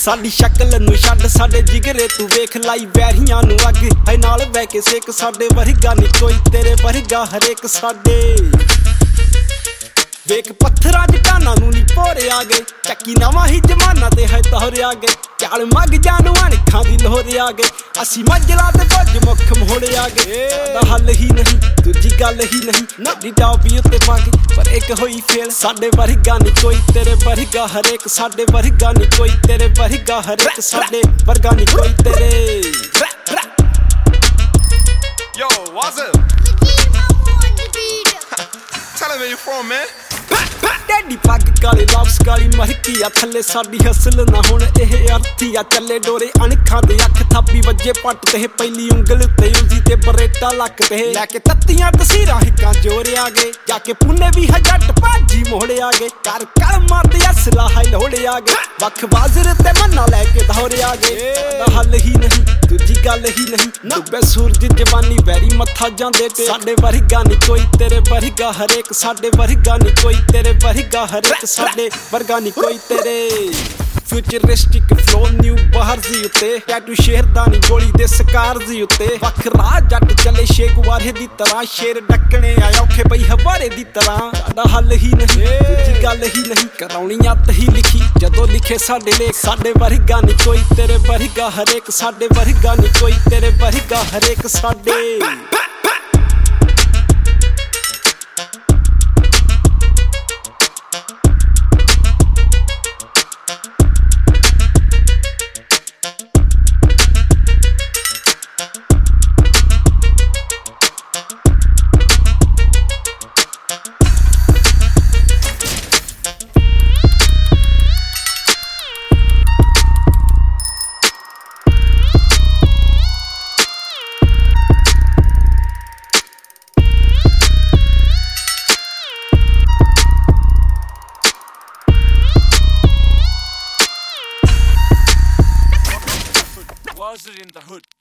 ਸਾਡੀ ਸ਼ਕਲ ਨੂੰ ਛੱਡ ਸਾਡੇ ਜਿਗਰੇ ਤੂੰ ਵੇਖ ਲਾਈ ਵੈਰੀਆਂ ਨੂੰ ਅੱਗ ਹੈ ਨਾਲ ਬਹਿ ਕੇ ਸੇਕ ਸਾਡੇ ਵਰਗਾ ਨੀ ਕੋਈ ਤੇਰੇ ਵਰਗਾ ਹਰੇਕ ਸਾਡੇ ਵੇਖ ਪੱਥਰਾਂ ਜਟਾਨਾਂ ਨੂੰ ਨੀ ਭੋਰੇ ਆ ਗਏ ਚੱਕੀ ਨਵਾਂ ਹੀ ਜਮਾਨਾ ਤੇ ਹੈ ਤੋਰੇ ਆ ਗਏ ਚਾਲ ਮੱਗ ਜਾਨੂੰ ਅਣਖਾਂ ਦੀ ਲੋਹਰੇ ਆ ਗਏ ਅਸੀਂ ਮੱਜਲਾ ਤੇ ਭੱਜ ਮੁੱਖ ਮੋੜੇ ਆ ਗਏ ਦਾ ਹੱਲ ਹੀ ਨਹੀਂ ਦੂਜੀ ਗੱਲ ਹੀ ਨਹੀਂ ਨਾਡੀ ਟਾਪੀ ਉੱਤੇ ਪਾ ਕੇ ਪਰ ਇੱਕ ਹੋਈ ਫੇਲ ਸਾਡੇ ਵਰਗਾ ਨੀ ਕੋਈ ਤੇਰੇ ਵਰਗਾ ਹਰੇਕ ਸਾਡੇ ਵਰਗਾ ਨੀ ਕੋਈ ਤੇਰੇ ਵਰਗਾ ਹਰੇਕ ਸਾਡੇ ਵਰਗਾ ਨੀ ਕੋਈ ਤੇਰੇ Yo, what's up? Tell him where you from, man. Daddy ਪੱਗ ਕਾਲੀ ਲਾਪਸ ਕਾਲੀ ਮਹਿਕੀ ਆ ਥੱਲੇ ਸਾਡੀ ਹਸਲ ਨਾ ਹੁਣ ਇਹ ਅਰਥੀ ਆ ਚੱਲੇ ਡੋਰੇ ਅਣਖਾਂ ਦੇ ਅੱਖ ਥਾਪੀ ਵੱਜੇ ਪੱਟ ਤੇ ਪਹਿਲੀ ਉਂਗਲ ਤੇ ਉਲਦੀ ਤੇ ਬਰੇਟਾ ਲੱਕ ਤੇ ਲੈ ਕੇ ਤੱਤੀਆਂ ਤਸੀਰਾਂ ਹਿੱਕਾਂ ਜੋਰੇ ਆ ਗਏ ਜਾ ਕੇ ਪੁੰਨੇ ਵੀ ਹਜੱਟ ਭਾਜੀ ਮੋੜੇ ਆ ਗਏ ਕਰ ਕਲ ਮਾਰਦੇ ਅਸਲਾ ਹੈ ਲੋੜੇ ਆ ਗਏ ਵੱਖ ਬਾਜ਼ਰ ਤੇ ਮੰਨਾ ਲੈ ਕੇ ਦੌਰੇ ਆ ਗਏ ਦਾ ਹੱਲ ਹੀ ਨਹੀਂ ਦੂਜੀ ਗੱਲ ਹੀ ਨਹੀਂ ਡੁੱਬੇ ਸੂਰਜ ਜਵਾਨੀ ਵੈਰੀ ਮੱਥਾ ਜਾਂਦੇ ਤੇ ਸਾਡੇ ਵਰਗਾ ਨੀ ਕੋਈ ਤੇਰੇ ਵਰਗਾ ਹਰੇਕ ਸਾਡੇ ਵਰਗਾ ਨੀ ਕੋਈ ਤੇਰੇ ਵਰਗਾ ਹਰੇਕ ਸਾਡੇ ਵਰਗਾ ਨੀ ਕੋਈ ਤੇਰੇ ਫਿਊਚਰਿਸਟਿਕ ਫਲੋ ਨਿਊ ਬਾਹਰ ਦੀ ਉੱਤੇ ਟੈਟੂ ਸ਼ੇਰਦਾਨੀ ਗੋਲੀ ਦੇ ਸਕਾਰ ਦੀ ਉੱਤੇ ਵੱਖਰਾ ਜੱਟ ਚੱਲੇ ਸ਼ੇਗਵਾਰੇ ਦੀ ਤਰ੍ਹਾਂ ਸ਼ੇਰ ਡੱਕਣੇ ਆ ਔਖੇ ਪਈ ਹਵਾਰੇ ਦੀ ਤਰ੍ਹਾਂ ਸਾਡਾ ਹੱਲ ਹੀ ਨਹੀਂ ਦੂਜੀ ਗੱਲ ਹੀ ਨਹੀਂ ਕਰਾਉਣੀ ਅੱਤ ਹੀ ਲਿਖੀ ਜਦੋਂ ਲਿਖੇ ਸਾਡੇ ਲੇਖ ਸਾਡੇ ਵਰਗਾ ਨੀ ਕੋਈ ਤੇਰੇ ਵਰਗਾ ਹਰੇਕ ਸਾਡੇ ਵਰਗਾ ਨੀ ਕੋਈ ਤੇਰੇ ਵਰਗਾ ਹਰੇਕ ਸਾਡੇ Was it in the hood?